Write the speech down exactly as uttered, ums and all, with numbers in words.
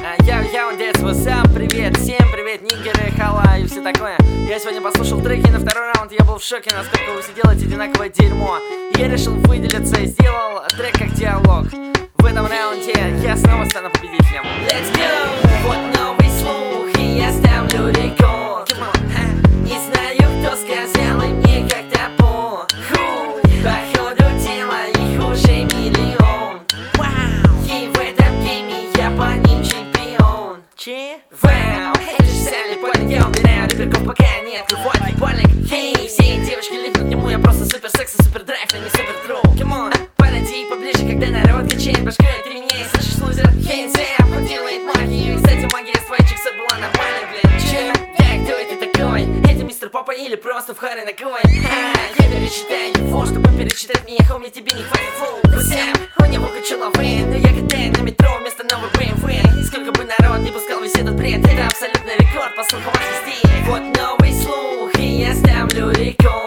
Йоу-йоу, that's what's up, привет, всем привет, нигеры, хала и все такое. Я сегодня послушал треки на второй раунд, я был в шоке, насколько вы все делаете одинаковое дерьмо. Я решил выделиться и сделал трек как диалог. В этом раунде я снова стану победителем. Let's go! Вот новый слух, и я ставлю рекорд. Не знаю, кто сказал, и мне как-то похуй. Походу дела их уже миллион. И в этом гейме я по ним чемпион. Че? Вау! Эти же сами парень, я убираю реперков, пока нет. Вот ебальник, хей. Все девочки липнут к нему, я просто супер секс и супер драйв, но не супер тру. Камон, подойди поближе, когда народ качает башкой. Ты меня и слышишь, лузер, хейнзэп. Он делает магию, кстати, магия с твоих чиксов была нормальной, блин. Че? Да, кто это такой? Это мистер Папа или просто в харе ногой? Ха, я перечитаю его, чтобы перечитать меня, хоми, тебе не хватит фу. Гусям, у него куча лавы, но я катаю на метро вместо новой бэ эм вэ. И сколько бы народ не пускал весь этот бред, это абсолютный рекорд, по слухам везде. Вот новый слух, и я ставлю рекорд.